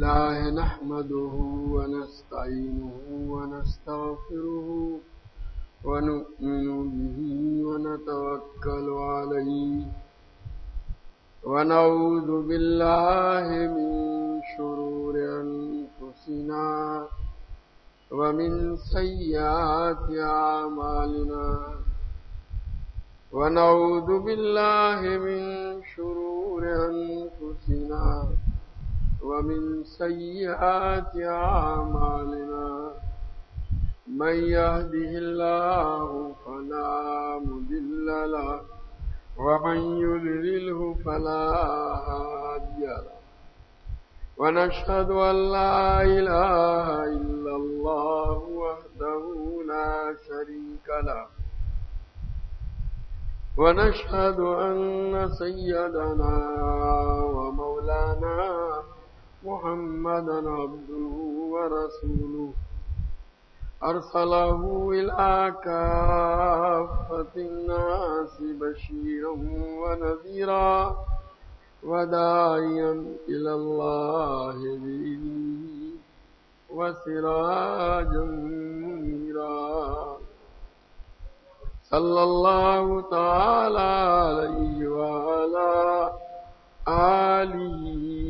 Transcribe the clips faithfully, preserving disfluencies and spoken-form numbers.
لله نحمده ونستعينه ونستغفره ونؤمن به ونتوكل عليه ونعوذ بالله من شرور أنفسنا ومن سيئات أعمالنا ونعوذ بالله من شرور أنفسنا ومن سيئات أعمالنا من يهده الله فلا مضل له ومن يضلله فلا هادي له ونشهد أن لا إله إلا الله وحده لا شريك له ونشهد أن سيدنا ومولانا محمدا عبده ورسوله أرسله إلى كافة الناس بشيرا ونذيرا وداعيا إلى الله بإذنه وسراجا منيرا صلى الله تعالى عليه وعلى آله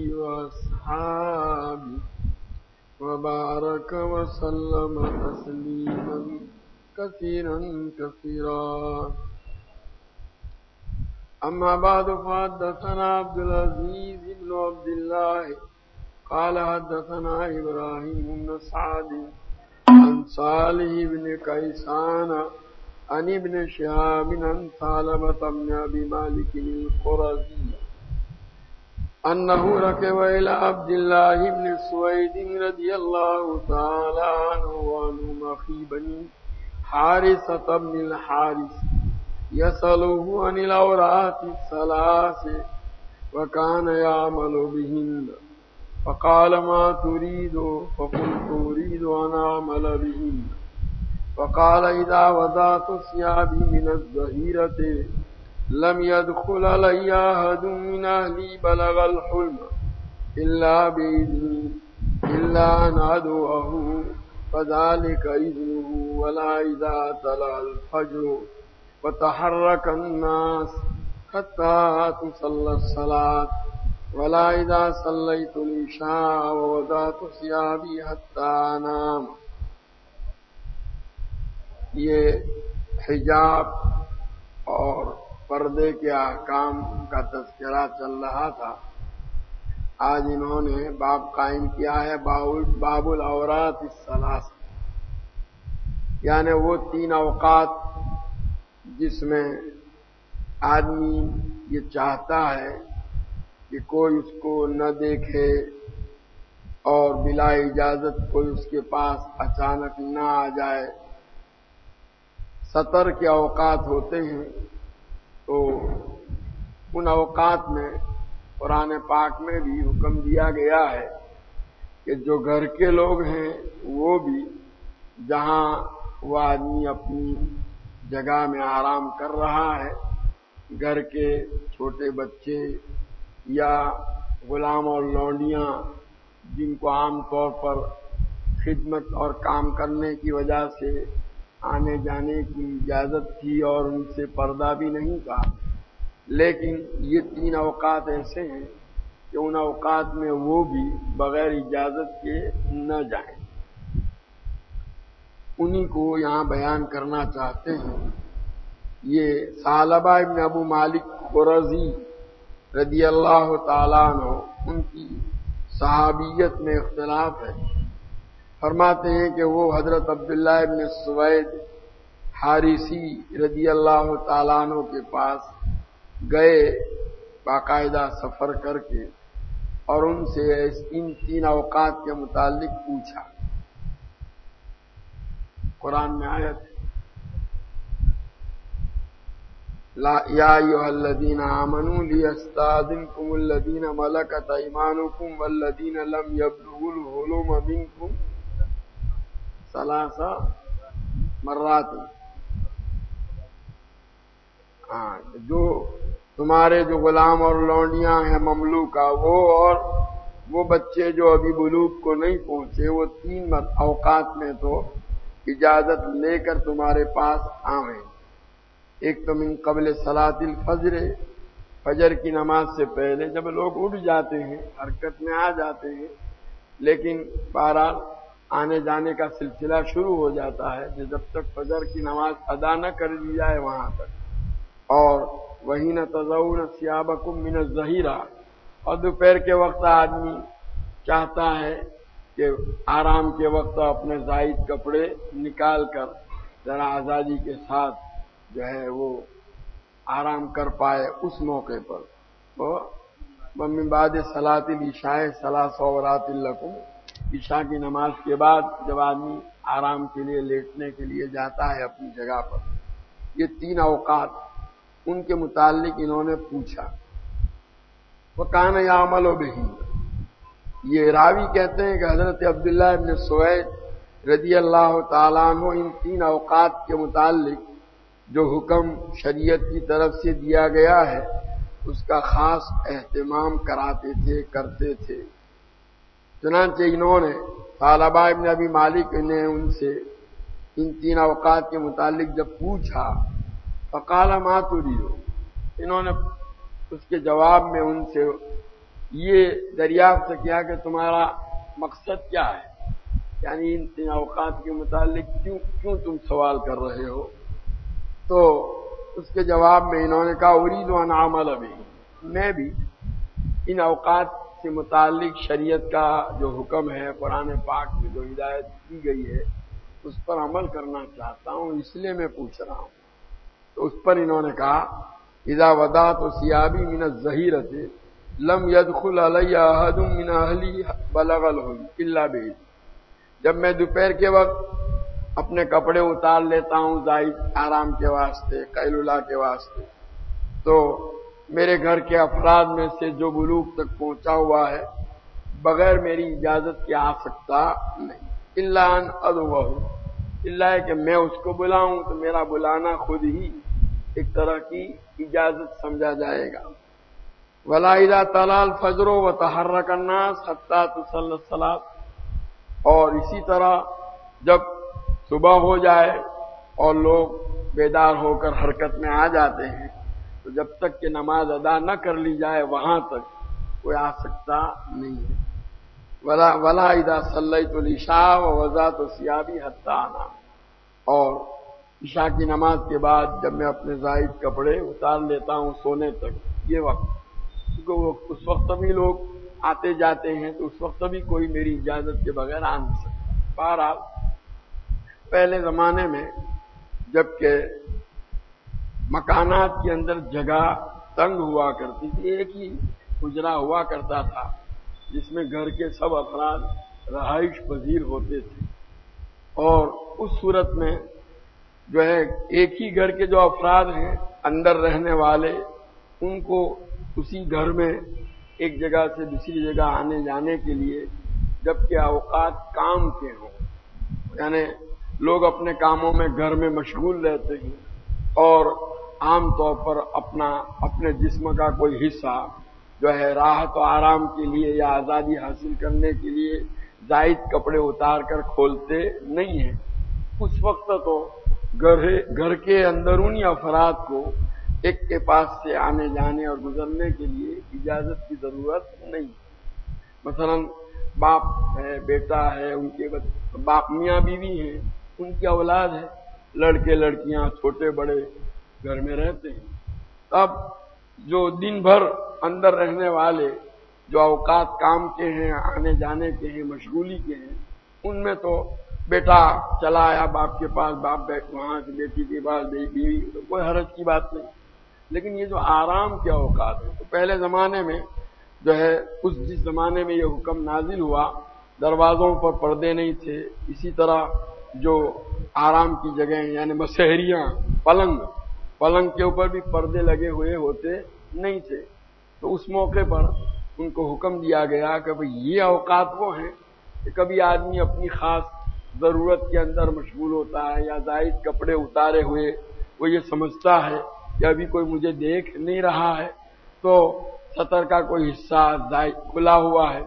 وأصحابه وبارك وسلم تسليما كثيرا كثيرا أما بعد فحدثنا عبد العزيز بن عبد الله قال حدثنا إبراهيم بن سعد عن صالح بن كيسان عن ابن شهاب عن ثعلبة بن أبي مالك القرظي أنه ركب إلى عبد الله بن سويد رضي الله تعالى عنه وعنهم أخي بني حارثة بن الحارث يسأله عن الأوراق الثلاث وكان يعمل بهن فقال ما تريد فقلت أريد أن أعمل بهن فقال إذا وضعت ثيابي من الظهيرة لم يدخل علي أحد من أهلي بلغ الحلم إلا بإذني إلا أن أدعوه فذلك إذنه ولا إذا طلع الفجر وتحرك الناس حتى تصلى الصلاة ولا إذا صليت العشاء ووضعت ثيابي حتى أنام. یہ حجاب اور پردے کے احکام کا تذکرہ چل رہا تھا. آج انہوں نے باب قائم کیا ہے باب العورات الثلاث، یعنی وہ تین اوقات جس میں آدمی یہ چاہتا ہے کہ کوئی اس کو نہ دیکھے اور بلا اجازت کوئی اس کے پاس اچانک نہ آ جائے. سطر کے اوقات ہوتے ہیں، تو ان اوقات میں قرآن پاک میں بھی حکم دیا گیا ہے کہ جو گھر کے لوگ ہیں وہ بھی جہاں وہ آدمی اپنی جگہ میں آرام کر رہا ہے، گھر کے چھوٹے بچے یا غلام اور لونڈیاں جن کو عام طور پر خدمت اور کام کرنے کی وجہ سے آنے جانے کی اجازت تھی اور ان سے پردہ بھی نہیں تھا، لیکن یہ تین اوقات ایسے ہیں کہ ان اوقات میں وہ بھی بغیر اجازت کے نہ جائیں. انہی کو یہاں بیان کرنا چاہتے ہیں. یہ ثعلبہ ابن ابو مالک قرظی رضی اللہ تعالیٰ عنہ، ان کی صحابیت میں اختلاف ہے. فرماتے ہیں کہ وہ حضرت عبداللہ ابن سوید حارثی رضی اللہ تعالیٰ عنہ کے پاس گئے باقاعدہ سفر کر کے، اور ان سے ان تین اوقات کے متعلق پوچھا. قرآن میں آیت یا ایھا الذین آمنوا لیستأذنکم الذین ملکت ایمانکم والذین لم یبلغوا الحلم منکم ثلاث مرات. ہاں، جو تمہارے جو غلام اور لونڈیاں ہیں مملوکہ، وہ اور وہ بچے جو ابھی بلوغ کو نہیں پہنچے وہ تین اوقات میں تو اجازت لے کر تمہارے پاس آئیں. ایک تو من قبل صلاۃ الفجر، فجر کی نماز سے پہلے جب لوگ اٹھ جاتے ہیں، حرکت میں آ جاتے ہیں، لیکن بہرحال آنے جانے کا سلسلہ شروع ہو جاتا ہے کہ جب تک فجر کی نماز ادا نہ کر دی جائے وہاں تک. اور وہی نہ تضعون ثیابکم من الظہیرہ، اور دوپہر کے وقت آدمی چاہتا ہے کہ آرام کے وقت اپنے زائد کپڑے نکال کر ذرا آزادی کے ساتھ جو ہے وہ آرام کر پائے اس موقع پر. وَمِن بَعْدِ صَلَاةِ الْعِشَاءِ ثَلَاثُ عَوْرَاتٍ لَكُمْ، عشاء کی نماز کے بعد جب آدمی آرام کے لیے لیٹنے کے لیے جاتا ہے اپنی جگہ پر، یہ تین اوقات ان کے متعلق انہوں نے پوچھا. وَكَانَ يَعْمَلُ بِهِ، یہ راوی کہتے ہیں کہ حضرت عبداللہ ابن سوید رضی اللہ تعالیٰ عنہ ان تین اوقات کے متعلق جو حکم شریعت کی طرف سے دیا گیا ہے اس کا خاص اہتمام کراتے تھے، کرتے تھے. چنانچہ انہوں نے ثعلبہ ابن ابی مالک نے ان سے ان تین اوقات کے متعلق جب پوچھا، فقال ما تريد، انہوں نے اس کے جواب میں ان سے یہ دریافت کیا کہ تمہارا مقصد کیا ہے، یعنی ان تین اوقات کے متعلق کیوں کیوں تم سوال کر رہے ہو. تو اس کے جواب میں انہوں نے کہا اريد ان اعمل به، میں بھی ان اوقات سے متعلق شریعت کا جو حکم ہے قرآن پاک میں جو ہدایت کی گئی ہے اس پر عمل کرنا چاہتا ہوں، اس لیے میں پوچھ رہا ہوں. تو اس پر انہوں نے کہا اذا وضعت ثيابي من الظهيرة لم يدخل علي احد من اهلي بلغ الهدى الا به، جب میں دوپہر کے وقت اپنے کپڑے اتار لیتا ہوں زائد آرام کے واسطے، قیلولہ کے واسطے، تو میرے گھر کے افراد میں سے جو بلوغ تک پہنچا ہوا ہے بغیر میری اجازت کے آ سکتا نہیں. الا ان ادعوہ، الا ہے کہ میں اس کو بلاؤں تو میرا بلانا خود ہی ایک طرح کی اجازت سمجھا جائے گا. ولا اذا طلع الفجر وتحرك الناس حتى تصلى الصلاة، اور اسی طرح جب صبح ہو جائے اور لوگ بیدار ہو کر حرکت میں آ جاتے ہیں تو جب تک کہ نماز ادا نہ کر لی جائے وہاں تک کوئی آ سکتا نہیں ہے. ولا ولا اذا صلیت العشاء ووضعت ثيابي حتى انام، اور عشاء کی نماز کے بعد جب میں اپنے زائد کپڑے اتار لیتا ہوں سونے تک، یہ وقت کیونکہ وہ اس وقت بھی لوگ آتے جاتے ہیں تو اس وقت بھی کوئی میری اجازت کے بغیر آ نہیں سکتا. بہرحال پہلے زمانے میں جبکہ مکانات کے اندر جگہ تنگ ہوا کرتی تھی، ایک ہی حجرہ ہوا کرتا تھا جس میں گھر کے سب افراد رہائش پذیر ہوتے تھے، اور اس صورت میں جو ہے ایک ہی گھر کے جو افراد ہیں اندر رہنے والے ان کو اسی گھر میں ایک جگہ سے دوسری جگہ آنے جانے کے لیے جبکہ اوقات کام کے ہوں، یعنی لوگ اپنے کاموں میں گھر میں مشغول رہتے ہیں اور عام طور پر اپنا اپنے جسم کا کوئی حصہ جو ہے راحت و آرام کے لیے یا آزادی حاصل کرنے کے لیے زائد کپڑے اتار کر کھولتے نہیں ہیں. اس وقت تو گھر گھر کے اندرونی افراد کو ایک کے پاس سے آنے جانے اور گزرنے کے لیے اجازت کی ضرورت نہیں. مثلا باپ ہے، بیٹا ہے، ان کے باپ میاں بیوی ہیں، ان کی اولاد ہے، لڑکے لڑکیاں چھوٹے بڑے گھر میں رہتے ہیں. اب جو دن بھر اندر رہنے والے جو اوقات کام کے ہیں، آنے جانے کے ہیں، مشغولی کے ہیں، ان میں تو بیٹا چلا آیا باپ کے پاس، باپ بیٹھ وہاں سے بیٹی کے پاس، بیوی، تو کوئی حرج کی بات نہیں. لیکن یہ جو آرام کے اوقات ہیں تو پہلے زمانے میں جو ہے اس جس زمانے میں یہ حکم نازل ہوا دروازوں پر پردے نہیں تھے، اسی طرح جو آرام کی جگہیں یعنی مسہریاں، پلنگ پلنگ کے اوپر بھی پردے لگے ہوئے ہوتے نہیں تھے. تو اس موقع پر ان کو حکم دیا گیا کہ بھئی یہ اوقات وہ ہیں کہ کبھی آدمی اپنی خاص ضرورت کے اندر مشغول ہوتا ہے یا زائد کپڑے اتارے ہوئے وہ یہ سمجھتا ہے کہ ابھی کوئی مجھے دیکھ نہیں رہا ہے تو سطر کا کوئی حصہ زائد کھلا ہوا ہے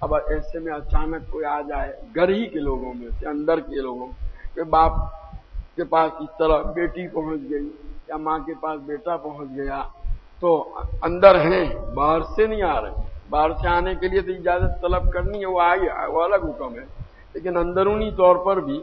اب ایسے میں اچانک کوئی آ جائے گھر ہی کے لوگوں میں سے، اندر کے لوگوں میں، کہ باپ کے پاس اس طرح بیٹی پہنچ گئی یا ماں کے پاس بیٹا پہنچ گیا، تو اندر ہیں، باہر سے نہیں آ رہے، باہر سے آنے کے لیے تو اجازت طلب کرنی ہے، وہ آئی، وہ الگ حکم ہے، لیکن اندرونی طور پر بھی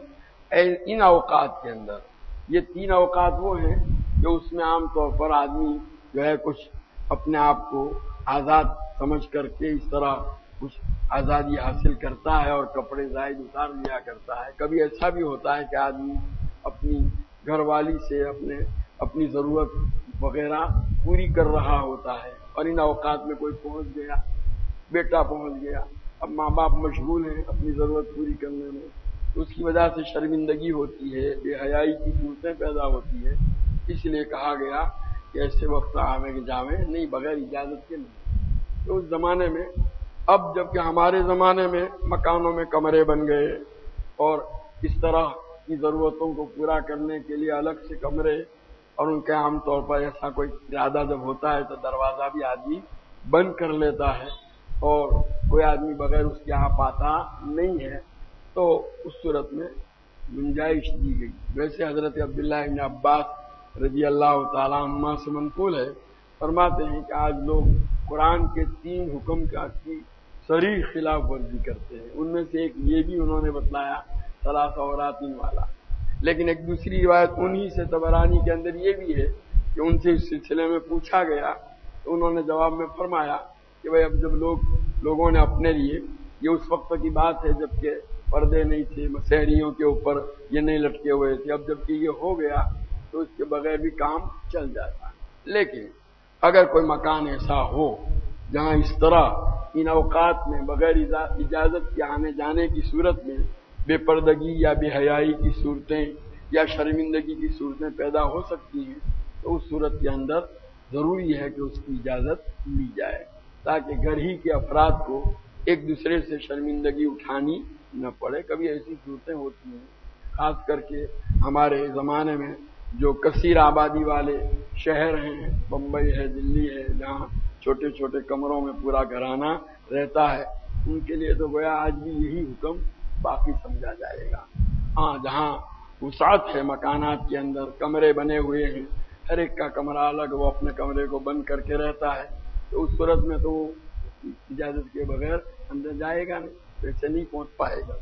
ان اوقات کے اندر، یہ تین اوقات وہ ہیں جو اس میں عام طور پر آدمی جو ہے کچھ اپنے آپ کو آزاد سمجھ کر کے اس طرح کچھ آزادی حاصل کرتا ہے اور کپڑے زائد اتار لیا کرتا ہے۔ کبھی ایسا بھی ہوتا ہے کہ آدمی اپنی گھر والی سے اپنے اپنی ضرورت وغیرہ پوری کر رہا ہوتا ہے، اور ان اوقات میں کوئی پہنچ گیا، بیٹا پہنچ گیا، اب ماں باپ مشغول ہیں اپنی ضرورت پوری کرنے میں، تو اس کی وجہ سے شرمندگی ہوتی ہے، بے حیائی کی صورتیں پیدا ہوتی ہے، اس لیے کہا گیا کہ ایسے وقت آویں کہ جاویں نہیں، بغیر اجازت کے نہیں۔ تو اس زمانے میں، اب جبکہ ہمارے زمانے میں مکانوں میں کمرے بن گئے اور اس طرح کی ضرورتوں کو پورا کرنے کے لیے الگ سے کمرے، اور ان کے عام طور پر ایسا کوئی ارادہ جب ہوتا ہے تو دروازہ بھی آدمی بند کر لیتا ہے اور کوئی آدمی بغیر اس کے یہاں پاتا نہیں ہے، تو اس صورت میں گنجائش دی گئی۔ ویسے حضرت عبداللہ بن عباس رضی اللہ تعالیٰ عنہ سے منقول ہے، فرماتے ہیں کہ آج لوگ قرآن کے تین حکم کا کی صریح خلاف ورزی کرتے ہیں، ان میں سے ایک یہ بھی انہوں نے بتلایا ثلاث عوراتین والا، لیکن ایک دوسری روایت انہی سے طبرانی کے اندر یہ بھی ہے کہ ان سے اس سلسلے میں پوچھا گیا تو انہوں نے جواب میں فرمایا کہ بھئی اب جب لوگ لوگوں نے اپنے لیے، یہ اس وقت کی بات ہے جب کہ پردے نہیں تھے، مسحریوں کے اوپر یہ نہیں لٹکے ہوئے تھے، اب جب کہ یہ ہو گیا تو اس کے بغیر بھی کام چل جاتا ہے۔ لیکن اگر کوئی مکان ایسا ہو جہاں اس طرح ان اوقات میں بغیر اجازت کے آنے جانے کی صورت میں بے پردگی یا بے حیائی کی صورتیں یا شرمندگی کی صورتیں پیدا ہو سکتی ہیں، تو اس صورت کے اندر ضروری ہے کہ اس کی اجازت لی جائے، تاکہ گھر ہی کے افراد کو ایک دوسرے سے شرمندگی اٹھانی نہ پڑے۔ کبھی ایسی صورتیں ہوتی ہیں، خاص کر کے ہمارے زمانے میں جو کثیر آبادی والے شہر ہیں، بمبئی ہے، دلی ہے، جہاں چھوٹے چھوٹے کمروں میں پورا گھرانہ رہتا ہے، ان کے لیے تو گویا آج بھی یہی حکم باقی سمجھا جائے گا۔ ہاں جہاں وسعت ہے مکانات کے اندر، کمرے بنے ہوئے ہیں، ہر ایک کا کمرہ الگ، وہ اپنے کمرے کو بند کر کے رہتا ہے، تو اس صورت میں تو وہ اجازت کے بغیر اندر جائے گا نہیں، ویسے نہیں پہنچ پائے گا۔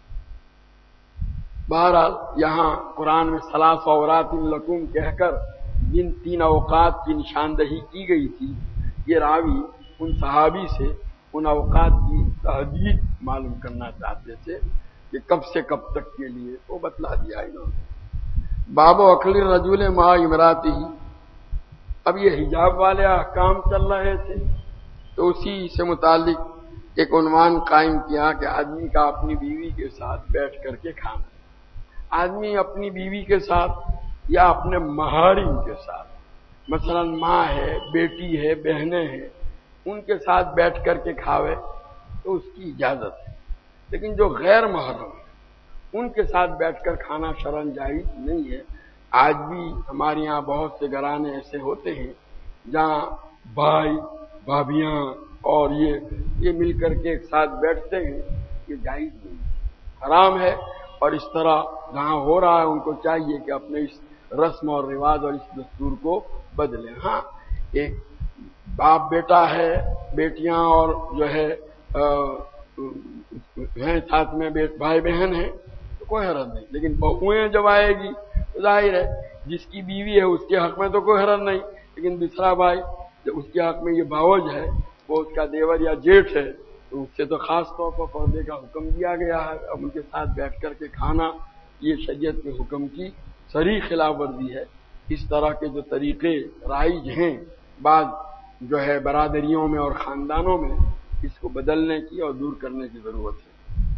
بہرحال یہاں قرآن میں ثلاث عورات لکم کہہ کر جن تین اوقات کی نشاندہی کی گئی تھی، یہ راوی ان صحابی سے ان اوقات کی تحدید معلوم کرنا چاہتے تھے کہ کب سے کب تک کے لیے، وہ بتلا دیا انہوں نے۔ باب عقل الرجل مع امراتی، اب یہ حجاب والے احکام چل رہے تھے تو اسی سے متعلق ایک عنوان قائم کیا کہ آدمی کا اپنی بیوی کے ساتھ بیٹھ کر کے کھانا، آدمی اپنی بیوی کے ساتھ یا اپنے محارم کے ساتھ، مثلا ماں ہے، بیٹی ہے، بہنیں ہیں، ان کے ساتھ بیٹھ کر کے کھاوے تو اس کی اجازت ہے، لیکن جو غیر محرم ہے ان کے ساتھ بیٹھ کر کھانا شرعاً جائز نہیں ہے۔ آج بھی ہمارے یہاں بہت سے گھرانے ایسے ہوتے ہیں جہاں بھائی بھابیاں اور یہ یہ مل کر کے ایک ساتھ بیٹھتے ہیں، یہ جائز نہیں ہے، حرام ہے، اور اس طرح جہاں ہو رہا ہے ان کو چاہیے کہ اپنے اس رسم اور رواج اور اس دستور کو بدلیں۔ ہاں ایک باپ بیٹا ہے، بیٹیاں اور جو ہے ہیں ساتھ میں بھائی بہن ہیں تو کوئی حرج نہیں، لیکن بہویں جب آئے گی تو ظاہر ہے جس کی بیوی ہے اس کے حق میں تو کوئی حرج نہیں، لیکن دوسرا بھائی جو اس کے حق میں یہ باوج ہے، وہ اس کا دیور یا جیٹھ ہے، تو اس سے تو خاص طور پر پردے کا حکم دیا گیا ہے۔ اب ان کے ساتھ بیٹھ کر کے کھانا یہ شریعت کے حکم کی صریح خلاف ورزی ہے۔ اس طرح کے جو طریقے رائج ہیں بعض جو ہے برادریوں میں اور خاندانوں میں، اس کو بدلنے کی اور دور کرنے کی ضرورت ہے۔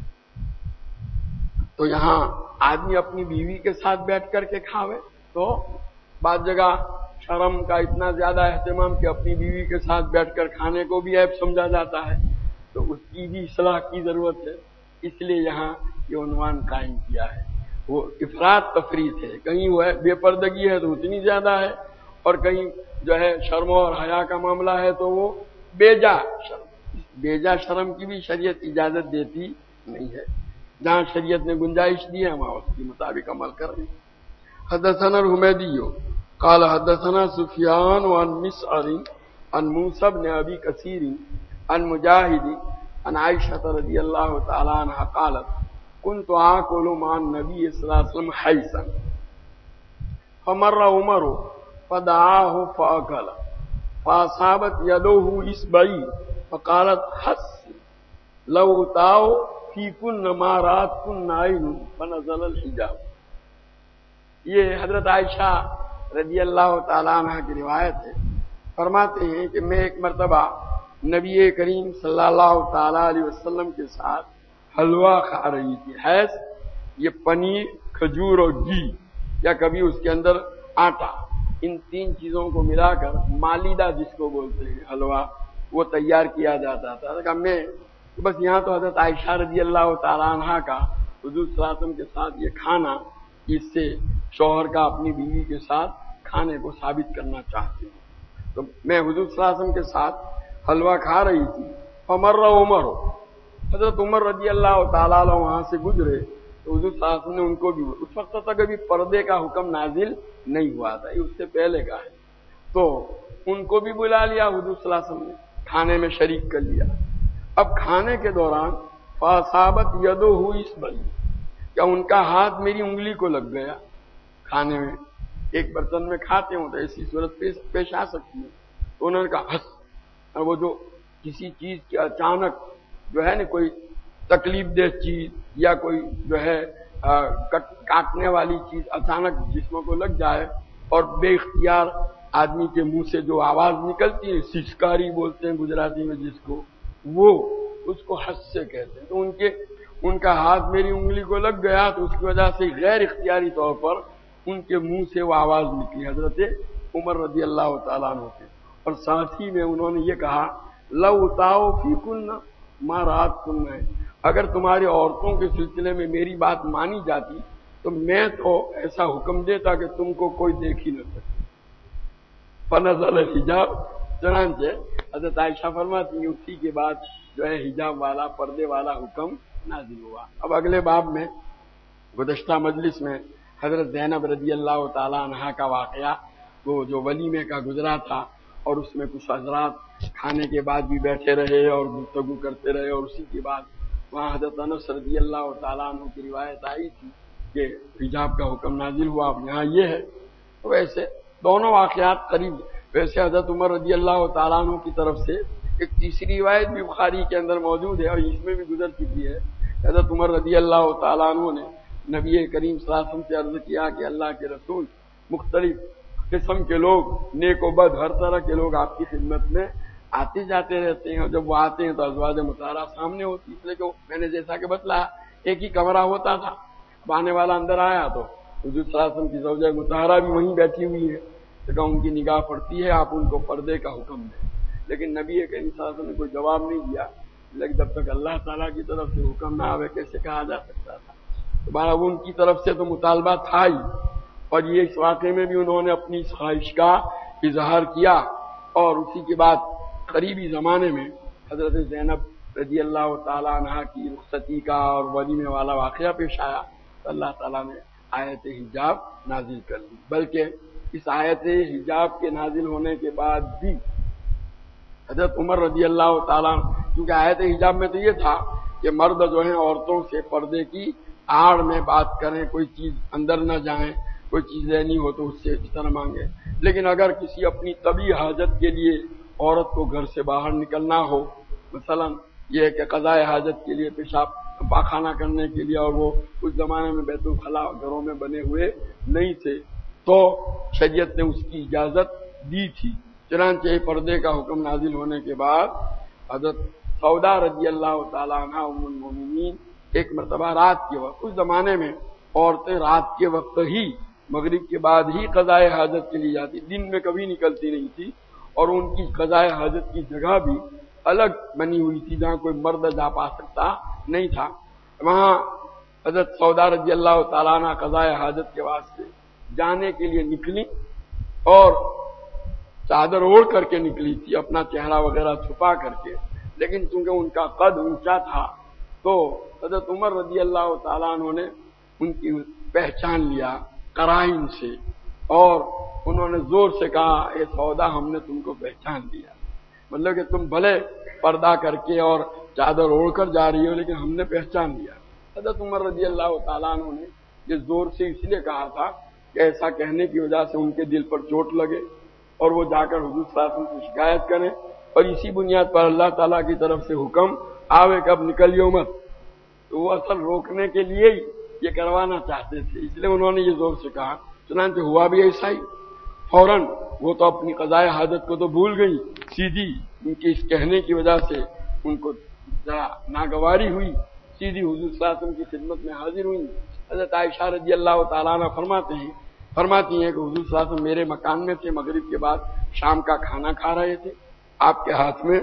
تو یہاں آدمی اپنی بیوی کے ساتھ بیٹھ کر کے کھاوے تو بعض جگہ شرم کا اتنا زیادہ اہتمام کہ اپنی بیوی کے ساتھ بیٹھ کر کھانے کو بھی عیب سمجھا جاتا ہے، تو اس کی بھی اصلاح کی ضرورت ہے، اس لیے یہاں یہ عنوان قائم کیا ہے۔ وہ افراط تفریط ہے، کہیں وہ ہے بے پردگی ہے تو اتنی زیادہ ہے، اور کہیں جو ہے شرم اور حیا کا معاملہ ہے تو وہ بے جا شرم بیجا شرم کی بھی شریعت اجازت دیتی نہیں ہے، جہاں شریعت نے گنجائش دی ہے وہاں اس کے مطابق عمل کر رہے ہیں۔ حدثنا الحمیدی قال حدثنا سفیان عن مسعر عن موسى بن ابي كثير عن مجاهد عن عائشة رضي الله تعالى عنها قالت كنت آكل مع النبي صلى الله عليه وسلم حيثا فمر عمر فدعاه فأكل فأصابت يده إصبعي فقالت حس لو تاو في كن ما رات كن عين فنزل الحجاب۔ یہ حضرت عائشہ رضی اللہ تعالیٰ عنہ کی روایت ہے، فرماتے ہیں کہ میں ایک مرتبہ نبی کریم صلی اللہ تعالیٰ علیہ وسلم کے ساتھ حلوہ کھا رہی تھی۔ حیث یہ پنیر، کھجور اور گھی، یا کبھی اس کے اندر آٹا، ان تین چیزوں کو ملا کر مالیدہ جس کو بولتے ہیں حلوہ، وہ تیار کیا جاتا تھا۔ کہ میں بس یہاں تو حضرت عائشہ رضی اللہ تعالیٰ عنہ کا حضور صلی اللہ علیہ وسلم کے ساتھ یہ کھانا، اس سے شوہر کا اپنی بیوی کے ساتھ کھانے کو ثابت کرنا چاہتے ہیں۔ تو میں حضور صلی اللہ علیہ وسلم کے ساتھ حلوہ کھا رہی تھی، فمر عمر، حضرت عمر رضی اللہ تعالیٰ عنہ وہاں سے گزرے تو حضور صلی اللہ علیہ وسلم نے ان کو بھی، اس وقت تک ابھی پردے کا حکم نازل نہیں ہوا تھا، یہ اس سے پہلے کا ہے، تو ان کو بھی بلا لیا حضور صلی اللہ علیہ وسلم نے، کھانے میں شریک کر لیا۔ اب کھانے کے دوران فاصابت یدہ اصبعی، کیا ان کا ہاتھ میری انگلی کو لگ گیا۔ کھانے میں ایک برتن میں کھاتے ہوں تو ایسی صورت پیش آ سکتی ہے، تو انہوں نے کہا ہس، اور وہ جو کسی چیز کی اچانک جو ہے نا کوئی تکلیف دہ چیز یا کوئی جو ہے کاٹنے والی چیز اچانک جسموں کو لگ جائے اور بے اختیار آدمی کے منہ سے جو آواز نکلتی ہے، سسکاری بولتے ہیں گجراتی میں جس کو، وہ اس کو حس سے کہتے ہیں۔ تو ان کے ان کا ہاتھ میری انگلی کو لگ گیا تو اس کی وجہ سے غیر اختیاری طور پر ان کے منہ سے وہ آواز نکلی حضرت عمر رضی اللہ تعالیٰ عنہ کے، اور ساتھ ہی میں انہوں نے یہ کہا لو تاؤ فی کن ما رات کن، اگر تمہاری عورتوں کے سلسلے میں میری بات مانی جاتی تو میں تو ایسا حکم دیتا کہ تم کو کوئی دیکھ ہی نہ سکے۔ فنزل الحجاب، چنانچہ حضرت عائشہ فرماتی ہیں اسی کے بعد جو ہے حجاب والا، پردے والا حکم نازل ہوا۔ اب اگلے باب میں گزشتہ مجلس میں حضرت زینب رضی اللہ تعالیٰ عنہ کا واقعہ، وہ جو ولیمے کا گزرا تھا، اور اس میں کچھ حضرات کھانے کے بعد بھی بیٹھے رہے اور گفتگو کرتے رہے، اور اسی کے بعد وہاں حضرت انس رضی اللہ تعالیٰ عنہ کی روایت آئی تھی کہ حجاب کا حکم نازل ہوا۔ اب یہاں یہ ہے، تو ویسے دونوں واقعات قریب، ویسے حضرت عمر رضی اللہ تعالیٰ عنہ کی طرف سے ایک تیسری روایت بھی بخاری کے اندر موجود ہے اور اس میں بھی گزر چکی ہے۔ حضرت عمر رضی اللہ تعالیٰ عنہ نے نبی کریم صلی اللہ علیہ وسلم سے عرض کیا کہ اللہ کے رسول، مختلف قسم کے لوگ، نیک و بد ہر طرح کے لوگ آپ کی خدمت میں آتے جاتے رہتے ہیں، اور جب وہ آتے ہیں تو ازواج مطہرہ سامنے ہوتی، اس لیے کہ میں نے جیسا کہ بتلایا ایک ہی کمرہ ہوتا تھا، اب آنے والا اندر آیا تو حضور صلی اللہ علیہ وسلم کی زوجہ مطہرہ بھی وہیں بیٹھی ہوئی ہے، تو ان کی نگاہ پڑتی ہے، آپ ان کو پردے کا حکم دیں۔ لیکن نبی کریم صلی اللہ علیہ وسلم نے کوئی جواب نہیں دیا، لیکن جب تک اللہ تعالیٰ کی طرف سے حکم نہ آوے کیسے کہا جا سکتا تھا۔ دوبارہ ان کی طرف سے تو مطالبہ تھا ہی، اور یہ اس واقعے میں بھی انہوں نے اپنی خواہش کا اظہار کیا، اور اسی کے بعد قریبی زمانے میں حضرت زینب رضی اللہ تعالیٰ عنہ کی رخصتی کا اور ولیمے والا واقعہ پیش آیا، تو اللہ تعالیٰ نے آیت حجاب نازل کر دی۔ بلکہ اس آیت حجاب کے نازل ہونے کے بعد بھی حضرت عمر رضی اللہ تعالیٰ، کیونکہ آیت حجاب میں تو یہ تھا کہ مرد جو ہیں عورتوں سے پردے کی آڑ میں بات کریں، کوئی چیز اندر نہ جائیں، کوئی چیز لینی ہو تو اس سے اس طرح مانگے، لیکن اگر کسی اپنی طبی حاجت کے لیے عورت کو گھر سے باہر نکلنا ہو، مثلا یہ کہ قضاء حاجت کے لیے، پیشاب پاخانہ کرنے کے لیے، اور وہ اس زمانے میں بیت الخلاء گھروں میں بنے ہوئے نہیں تھے، تو شریعت نے اس کی اجازت دی تھی۔ چنانچہ پردے کا حکم نازل ہونے کے بعد حضرت سودا رضی اللہ تعالیٰ عنہ ام المومنین ایک مرتبہ رات کے وقت، اس زمانے میں عورتیں رات کے وقت ہی، مغرب کے بعد ہی قضاء حاجت کے لیے جاتی، دن میں کبھی نکلتی نہیں تھی، اور ان کی قضاء حاجت کی جگہ بھی الگ بنی ہوئی تھی جہاں کوئی مرد جا پا سکتا نہیں تھا۔ وہاں حضرت سودا رضی اللہ تعالیٰ عنہ قضاء حاجت کے واسطے جانے کے لیے نکلی، اور چادر اوڑھ کر کے نکلی تھی، اپنا چہرہ وغیرہ چھپا کر کے، لیکن چونکہ ان کا قد اونچا تھا تو حضرت عمر رضی اللہ تعالیٰ عنہ نے ان کی پہچان لیا قرائن سے، اور انہوں نے زور سے کہا اے سودا ہم نے تم کو پہچان لیا، مطلب کہ تم بھلے پردہ کر کے اور چادر اوڑھ کر جا رہی ہو لیکن ہم نے پہچان لیا۔ حضرت عمر رضی اللہ تعالیٰ عنہ نے یہ زور سے اس لیے کہا تھا کہ ایسا کہنے کی وجہ سے ان کے دل پر چوٹ لگے اور وہ جا کر حضور صلی اللہ علیہ وسلم سے شکایت کریں، اور اسی بنیاد پر اللہ تعالیٰ کی طرف سے حکم آوے کب نکلیو مت، تو وہ اصل روکنے کے لیے ہی یہ کروانا چاہتے تھے، اس لیے انہوں نے یہ زور سے کہا۔ چنانچہ ہوا بھی ایسا ہی، فوراً وہ تو اپنی قضائے حاجت کو تو بھول گئی، سیدھی ان کے اس کہنے کی وجہ سے ان کو ذرا ناگواری ہوئی، سیدھی حضور صلی اللہ علیہ وسلم کی خدمت میں حاضر ہوئی۔ حضرت عائشہ رضی اللہ تعالیٰ عنہ فرماتے ہیں فرماتی ہیں کہ حضور صلی اللہ علیہ وسلم میرے مکان میں تھے، مغرب کے بعد شام کا کھانا کھا رہے تھے، آپ کے ہاتھ میں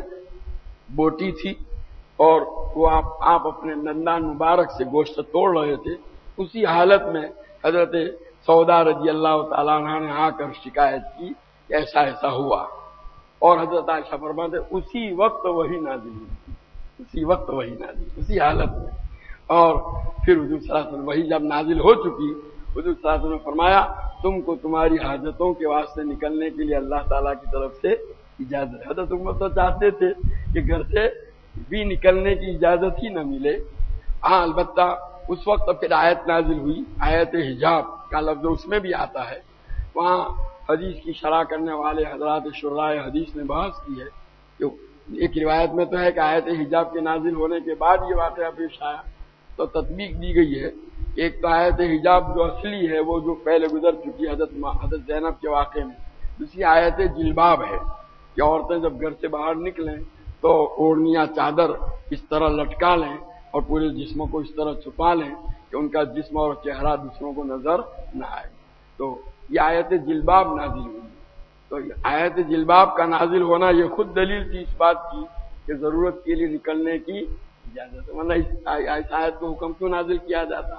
بوٹی تھی اور وہ آپ آپ اپنے دندان مبارک سے گوشت توڑ رہے تھے، اسی حالت میں حضرت سودا رضی اللہ تعالیٰ عنہ نے آ کر شکایت کی کہ ایسا ایسا ہوا، اور حضرت عائشہ فرماتے اسی وقت وہی نازل ہوئی، اسی وقت وہی نازل اسی حالت میں، اور پھر حضور صلی اللہ علیہ وسلم وہی جب نازل ہو چکی، حضور صلی اللہ علیہ وسلم نے فرمایا تم کو تمہاری حاجتوں کے واسطے نکلنے کے لیے اللہ تعالیٰ کی طرف سے اجازت ہے۔ حضرت عمر تو چاہتے تھے کہ گھر سے بھی نکلنے کی اجازت ہی نہ ملے، ہاں البتہ اس وقت پھر آیت نازل ہوئی، آیت حجاب کا لفظ اس میں بھی آتا ہے، وہاں حدیث کی شرح کرنے والے حضرات شراح حدیث نے بحث کی ہے کہ ایک روایت میں تو ہے کہ آیت حجاب کے نازل ہونے کے بعد یہ واقعہ پیش آیا، تو تطبیق دی گئی ہے۔ ایک تو آیت حجاب جو اصلی ہے وہ جو پہلے گزر چکی حضرت حضرت زینب کے واقعے میں، دوسری آیت جلباب ہے کہ عورتیں جب گھر سے باہر نکلیں تو اوڑھنیاں چادر اس طرح لٹکا لیں اور پورے جسموں کو اس طرح چھپا لیں کہ ان کا جسم اور چہرہ دوسروں کو نظر نہ آئے، تو یہ آیت جلباب نازل ہوئی۔ تو آیت جلباب کا نازل ہونا یہ خود دلیل تھی اس بات کی کہ ضرورت کے لیے نکلنے کی اجازت ہے، ورنہ اس آیت کو حکم کیوں نازل کیا جاتا،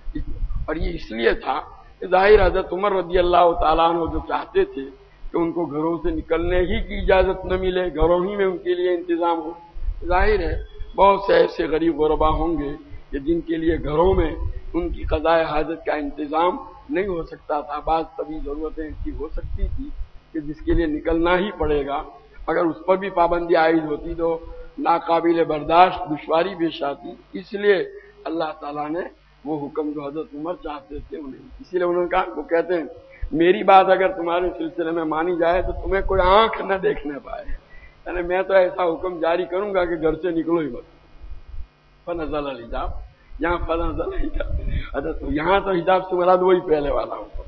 اور یہ اس لیے تھا کہ ظاہر حضرت عمر رضی اللہ تعالیٰ عنہ جو چاہتے تھے کہ ان کو گھروں سے نکلنے ہی کی اجازت نہ ملے، گھروں ہی میں ان کے لیے انتظام ہو، ظاہر ہے بہت سے ایسے غریب غربا ہوں گے کہ جن کے لیے گھروں میں ان کی قضائے حاجت کا انتظام نہیں ہو سکتا تھا، بعض طبی ضرورتیں ایسی ہو سکتی تھی کہ جس کے لیے نکلنا ہی پڑے گا، اگر اس پر بھی پابندی عائد ہوتی تو ناقابل برداشت دشواری پیش آتی، اس لیے اللہ تعالیٰ نے وہ حکم جو حضرت عمر چاہتے تھے انہیں، اسی لیے انہوں نے کہا، وہ کہتے ہیں میری بات اگر تمہارے سلسلے میں مانی جائے تو تمہیں کوئی آنکھ نہ دیکھنے پائے، یعنی میں تو ایسا حکم جاری کروں گا کہ گھر سے نکلو ہی مت۔ فنزل الحجاب، یہاں فنزل الحجاب، حضرت یہاں تو حجاب سے مراد وہی پہلے والا حکم۔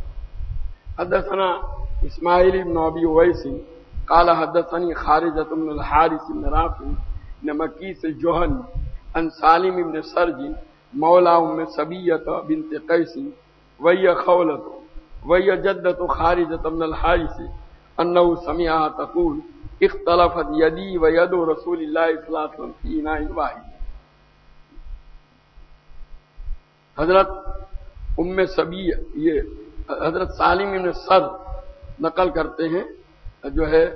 حدثنا اسماعیل بن ابی اویس قال حدثني خارجة بن الحارث بن رافع بن مكيس الجهني عن سالم بن سرج مولى ام سبية بنت قيس وهي خولة وهي جدة خارجة بن الحارث انه سمعها تقول اختلفت يدي ويد رسول الله صلى الله عليه وسلم في اناء واحد۔ حضرت ام سبیہ یہ حضرت سالم بن سرج نقل کرتے ہیں جو ہے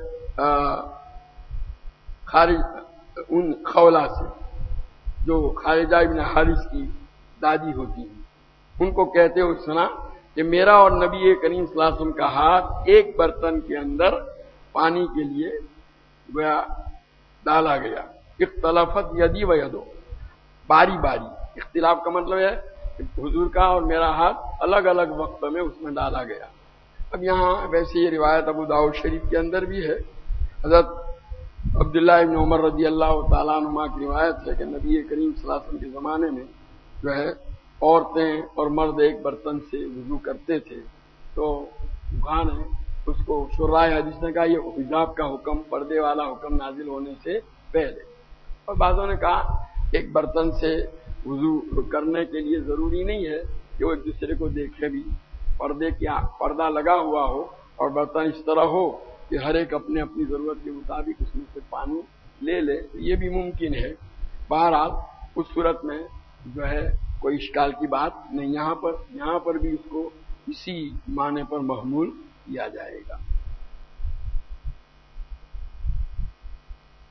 خارج ان خولہ سے جو خارجہ ابن حارث کی دادی ہوتی ہیں، ان کو کہتے ہوئے سنا کہ میرا اور نبی کریم صلی اللہ علیہ وسلم کا ہاتھ ایک برتن کے اندر پانی کے لیے گویا ڈالا گیا، اختلافت یدی و یدو، باری باری، اختلاف کا مطلب ہے کہ حضور کا اور میرا ہاتھ الگ الگ وقت میں اس میں ڈالا گیا۔ اب یہاں ویسے یہ روایت ابو داؤد شریف کے اندر بھی ہے، حضرت عبداللہ ابن عمر رضی اللہ تعالیٰ عنہما کی روایت ہے کہ نبی کریم صلی اللہ علیہ وسلم کے زمانے میں جو ہے عورتیں اور مرد ایک برتن سے وضو کرتے تھے، تو وہاں نے اس کو شراح حدیث نے کہا یہ حجاب کا حکم، پردے والا حکم نازل ہونے سے پہلے، اور بعضوں نے کہا ایک برتن سے وضو کرنے کے لیے ضروری نہیں ہے کہ وہ ایک دوسرے کو دیکھے بھی، پردے کیا پردہ لگا ہوا ہو اور برتن اس طرح ہو کہ ہر ایک اپنے اپنی ضرورت کے مطابق اس میں سے پانی لے لے، یہ بھی ممکن ہے۔ بہرحال اس صورت میں جو ہے کوئی اشکال کی بات نہیں، یہاں پر یہاں پر بھی اس کو اسی معنی پر محمول کیا جائے گا۔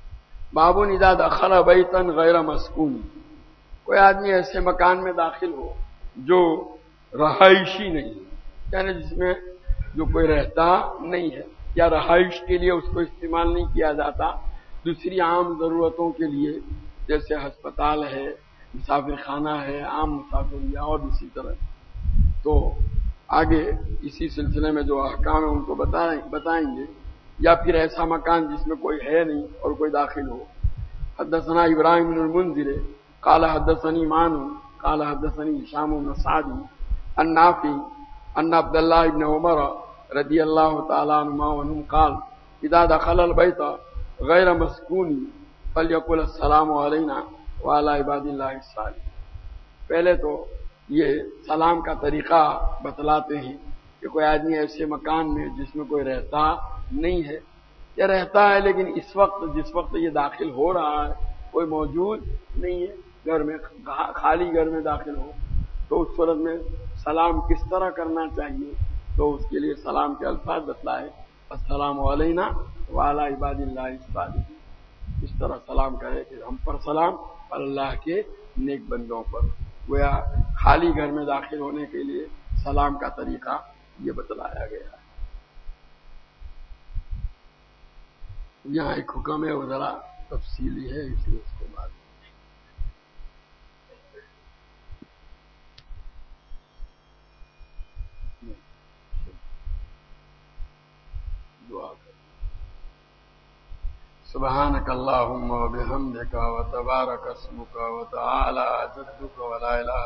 بابن اذا دخل بیتا غیر مسکون، کوئی آدمی ایسے مکان میں داخل ہو جو رہائشی نہیں، یعنی جس میں جو کوئی رہتا نہیں ہے یا رہائش کے لیے اس کو استعمال نہیں کیا جاتا، دوسری عام ضرورتوں کے لیے جیسے ہسپتال ہے، مسافر خانہ ہے، عام مسافر یا اور اسی طرح. تو آگے اسی سلسلے میں جو احکام ہیں ان کو بتائیں گے. یا پھر ایسا مکان جس میں کوئی ہے نہیں اور کوئی داخل ہو. حدثنا ابراہیم بن المنذر قال حدثني مان قال حدثني هشام بن سعد عن نافع ان عبد الله بن عمر رضی اللہ تعالی عنہما عنہم قال اذا دخل البيت غیر مسکون فلیقل السلام علینا وعلی عباد اللہ الصالحین. پہلے تو یہ سلام کا طریقہ بتلاتے ہیں کہ کوئی آدمی ایسے مکان میں جس میں کوئی رہتا نہیں ہے یا رہتا ہے لیکن اس وقت جس وقت یہ داخل ہو رہا ہے کوئی موجود نہیں ہے، گھر میں خالی گھر میں داخل ہو، تو اس صورت میں سلام کس طرح کرنا چاہیے. تو اس کے لیے سلام کے الفاظ بتلائے، السلام علینا وعلی عباد اللہ الصالحین. اس طرح سلام کرے کہ ہم پر سلام اور اللہ کے نیک بندوں پر. گویا خالی گھر میں داخل ہونے کے لیے سلام کا طریقہ یہ بتلایا گیا ہے. یہاں ایک حکم ہے وہ ذرا تفصیلی ہے، اس لیے اس کو بعد دعا کر. سبحانک اللہم و بحمدک و تبارک اسمک و تعالی جدک و لا الہ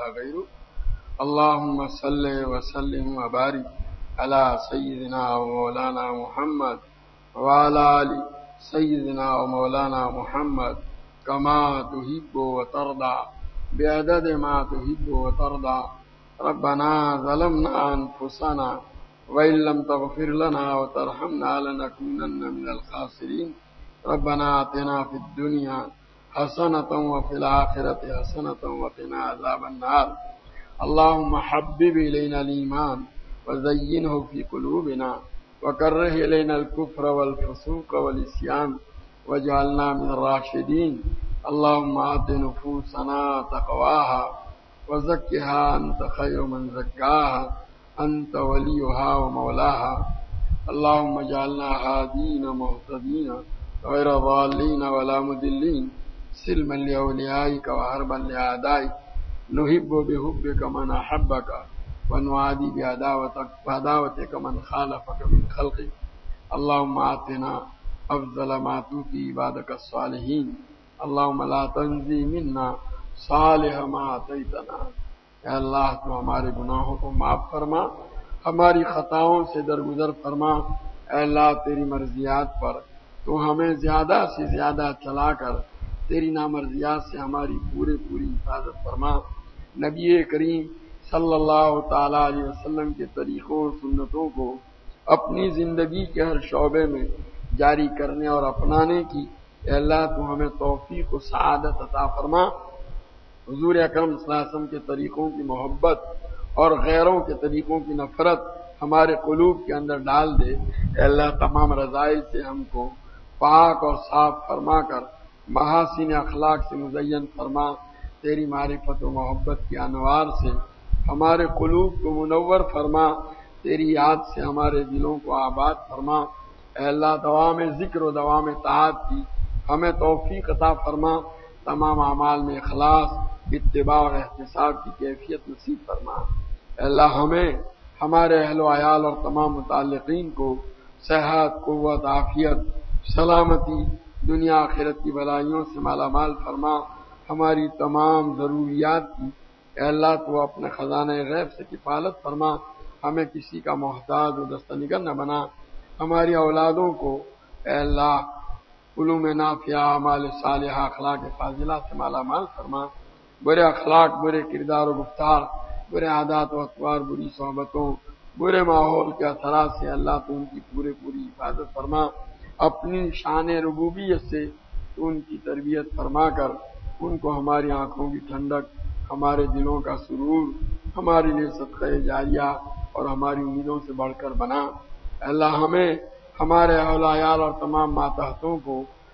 غیرک. اللہم صلی وسلم و بارک علی سیدنا و مولانا محمد وعلی آل سیدنا و مولانا محمد کما تحب و ترضى بعدد ما تحب و ترضى. ربنا ظلمنا انفسنا وإن لم تغفر لنا وترحمنا لنكونن من الخاسرين. ربنا آتنا في الدنيا حسنة وفي الآخرة حسنة وقنا عذاب النار. اللهم حبب إلينا الإيمان وزينه في قلوبنا وكره إلينا الكفر والفسوق والعصيان واجعلنا من الراشدين. اللهم آت نفوسنا تقواها وزكها أنت خير من زكاها أنت وليها ومولاها. اللهم اجعلنا هادين مهتدين غير ضالين ولا مضلين سلما لأوليائك وحربا لأعدائك. نحب بحبك من أحبك ونعادي بعداوتك بعداوتك من خالفك من خلقك. اللهم آتنا أفضل ما تؤتي عبادك الصالحين. اللهم لا تنزي منا صالح ما آتيتنا. اے اللہ تو ہمارے گناہوں کو معاف فرما، ہماری خطاؤں سے درگزر فرما. اے اللہ تیری مرضیات پر تو ہمیں زیادہ سے زیادہ چلا کر تیری نامرضیات سے ہماری پورے پوری حفاظت فرما. نبی کریم صلی اللہ تعالی علیہ وسلم کے طریقوں اور سنتوں کو اپنی زندگی کے ہر شعبے میں جاری کرنے اور اپنانے کی اے اللہ تو ہمیں توفیق و سعادت عطا فرما. حضور اکرم صلی اللہ علیہ وسلم کے طریقوں کی محبت اور غیروں کے طریقوں کی نفرت ہمارے قلوب کے اندر ڈال دے. اے اللہ تمام رذائل سے ہم کو پاک اور صاف فرما کر محاسن اخلاق سے مزین فرما. تیری معرفت و محبت کی انوار سے ہمارے قلوب کو منور فرما. تیری یاد سے ہمارے دلوں کو آباد فرما. اے اللہ دوام ذکر و دوام طاعت کی ہمیں توفیق عطا فرما. تمام اعمال میں اخلاص، اتباع اور احتساب کی کیفیت نصیب فرما. اے اللہ ہمیں، ہمارے اہل و عیال اور تمام متعلقین کو صحت، قوت، عافیت، سلامتی، دنیا آخرت کی بلائیوں سے مالا مال فرما. ہماری تمام ضروریات کی اے اللہ تو اپنے خزانہ غیب سے کفالت فرما. ہمیں کسی کا محتاج و دستنگر نہ بنا. ہماری اولادوں کو اے اللہ علوم نافعہ، اعمال صالحہ، اخلاق فاضلہ سے مالا مال فرما. برے اخلاق، برے کردار و گفتار، برے عادات و اطوار، بری صحبتوں، برے ماحول کے اثرات سے اللہ تو ان کی پورے پوری حفاظت فرما. اپنی شان ربوبیت سے تو ان کی تربیت فرما کر ان کو ہماری آنکھوں کی ٹھنڈک، ہمارے دلوں کا سرور، ہمارے لیے صدقہ جاریہ اور ہماری امیدوں سے بڑھ کر بنا. اللہ ہمیں، ہمارے اہل و عیال اور تمام ماتحتوں کو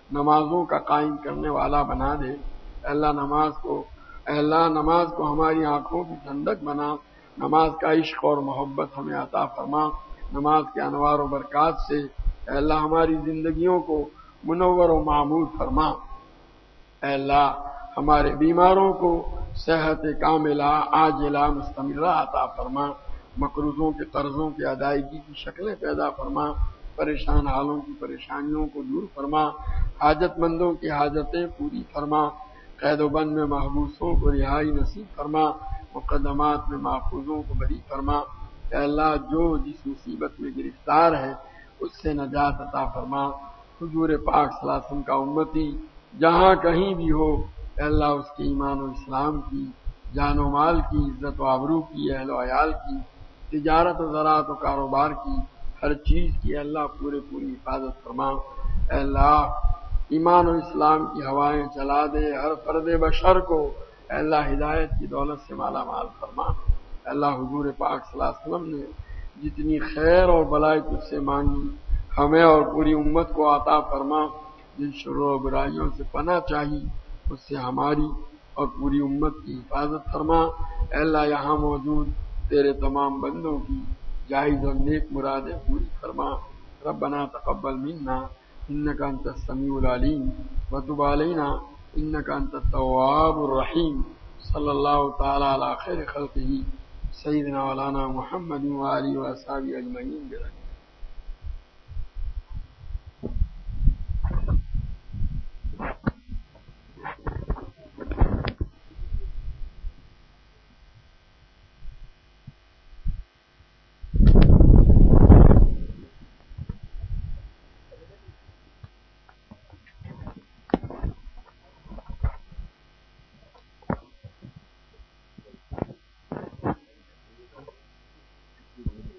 نمازوں کا قائم کرنے والا بنا دے۔ اللہ نماز کو اللہ نماز کو ہماری آنکھوں کی ٹھنڈک بنا، نماز کا عشق اور محبت ہمیں عطا فرما، نماز کے انوار و برکات سے اے اللہ ہماری زندگیوں کو منور و معمور فرما۔ اے اللہ ہمارے بیماروں کو صحت کاملہ عاجلہ مستمرہ عطا فرما، مقروضوں کے قرضوں کی ادائیگی کی شکلیں پیدا فرما، پریشان حالوں کی پریشانیوں کو دور فرما، حاجت مندوں کی حاجتیں پوری فرما، قید و بند میں محبوسوں کو رہائی نصیب فرما، مقدمات میں محفوظوں کو بری فرما۔ اے اللہ جو جس مصیبت میں گرفتار ہے اس سے نجات عطا فرما۔ حضور پاک صلی اللہ علیہ وسلم کا امتی جہاں کہیں بھی ہو اے اللہ اس کے ایمان و اسلام کی، جان و مال کی، عزت و آبرو کی، اہل و عیال کی، تجارت و زراعت و کاروبار کی، ہر چیز کی اے اللہ پورے پوری حفاظت فرما۔ اے اللہ ایمان و اسلام کی ہوائیں چلا دے، ہر فرد بشر کو اے اللہ ہدایت کی دولت سے مالا مال فرما۔ اے اللہ حضور پاک صلی اللہ علیہ وسلم نے جتنی خیر اور بلائی تجھ سے مانگی ہمیں اور پوری امت کو عطا فرما، جن شرور و برائیوں سے پناہ چاہی اس سے ہماری اور پوری امت کی حفاظت فرما۔ اے اللہ یہاں موجود تیرے تمام بندوں کی جائز اور نیک مرادیں پوری فرما۔ ربنا تقبل منا انک انت السمیع العلیم وتب علینا انک انت التواب الرحیم۔ صلی اللہ تعالی علی خیر خلقہ سیدنا مولانا محمد وآلہ وصحبہ اجمعین۔